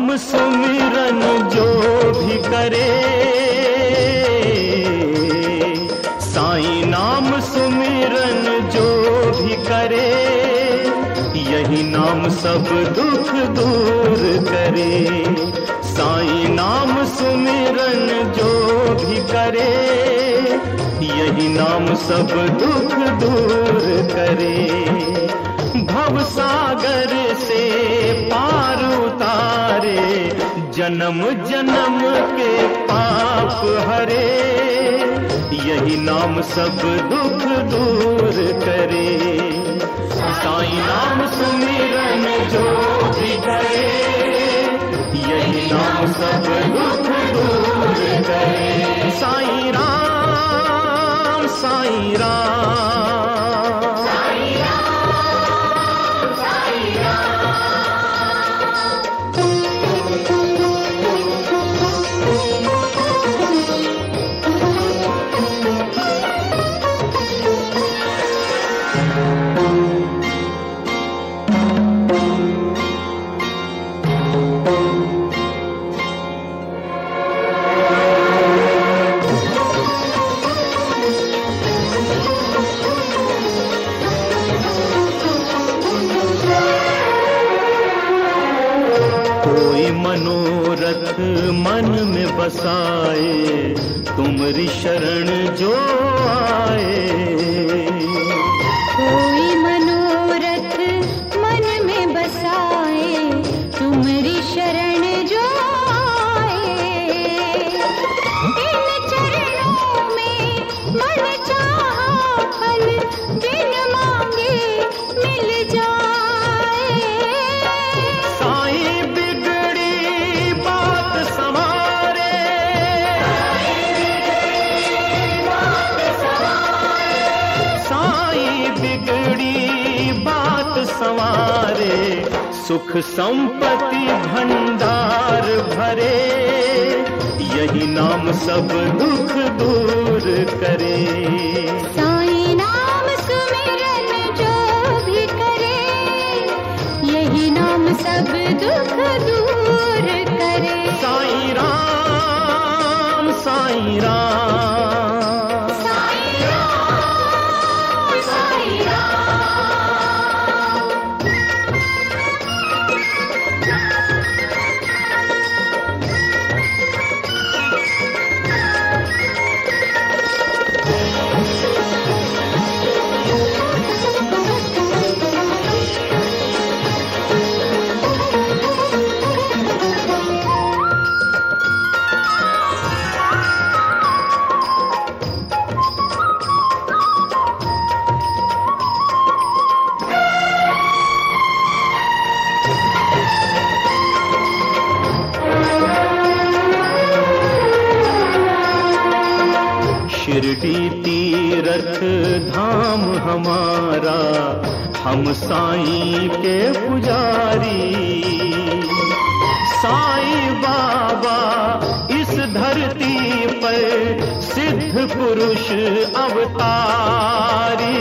नाम सुमिरन जो भी करे, साईं नाम सुमिरन जो भी करे, यही नाम सब दुख दूर करे। साईं नाम सुमिरन जो भी करे, यही नाम सब दुख दूर करे। भव सागर से पार उतारे, जन्म जन्म के पाप हरे, यही नाम सब दुख दूर करे। साईं नाम सुमिरन जो भी करे, यही नाम सब दुख दूर करे। साईं राम साईं राम, मनोरथ मन में बसाए, तुमरी शरण जो आए। कोई मनोरथ मन में बसाए, तुमरी शरण जो आए। इन चरणों में मन चाहा फल, बिन मांगे मिल जाए। साईं बिगड़ी बात संवारे, साईं बिगड़ी बात संवारे, सुख संपत्ति भंडार भरे, यही नाम सब दुख दूर करे। साईं नाम सुमिरन जो भी करे, यही नाम सब दुख दूर करे। साईं राम साईं राम, साईं राम साईं राम। शिरडी तीरथ धाम हमारा, हम साईं के पुजारी। साईं बाबा इस धरती पर सिद्ध पुरुष अवतारी।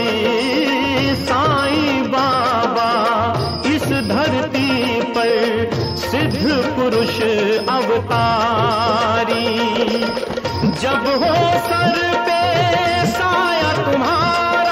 साईं बाबा इस धरती पर सिद्ध पुरुष अवतारी। जब हो सर पे साया तुम्हारा,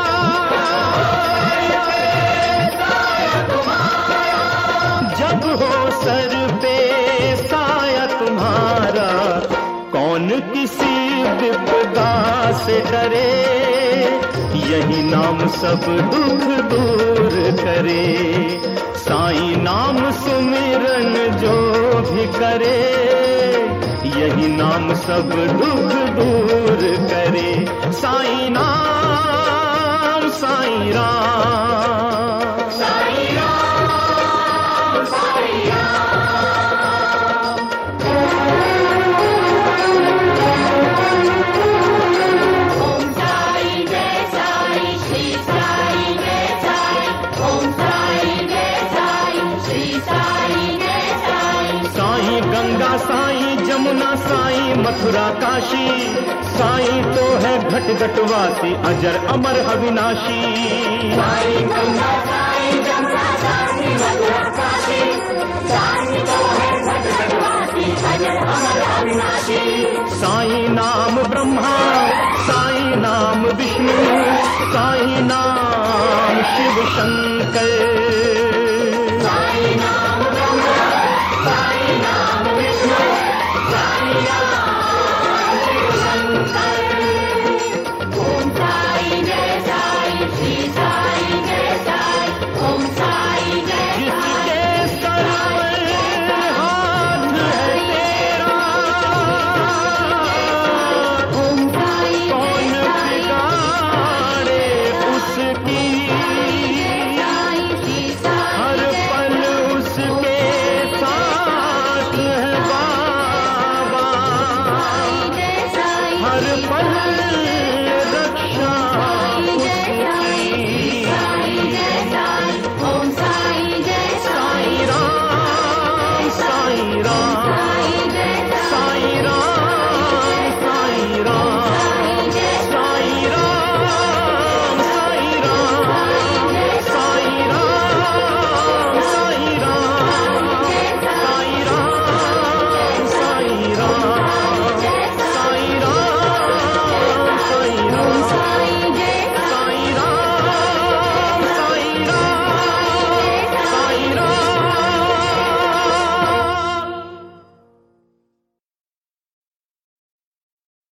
जब हो सर पे साया तुम्हारा, कौन किसी विपदा से डरे, यही नाम सब दुख दूर करे। साईं नाम सुमिरन जो भी करे, यही नाम सब दुख दूर करे। साईं नाम साईं राम, साईं राम साईं राम। ओम साईं जय साईं, श्री साईं जय साईं। ओम साईं जय साईं, श्री साईं जय साईं। साईं गंगा साईं जमुना साईं मथुरा काशी, साईं तो है घट घटवासी अजर अमर अविनाशी। साईं गंगा साईं जमुना साईं मथुरा काशी, साईं तो है संग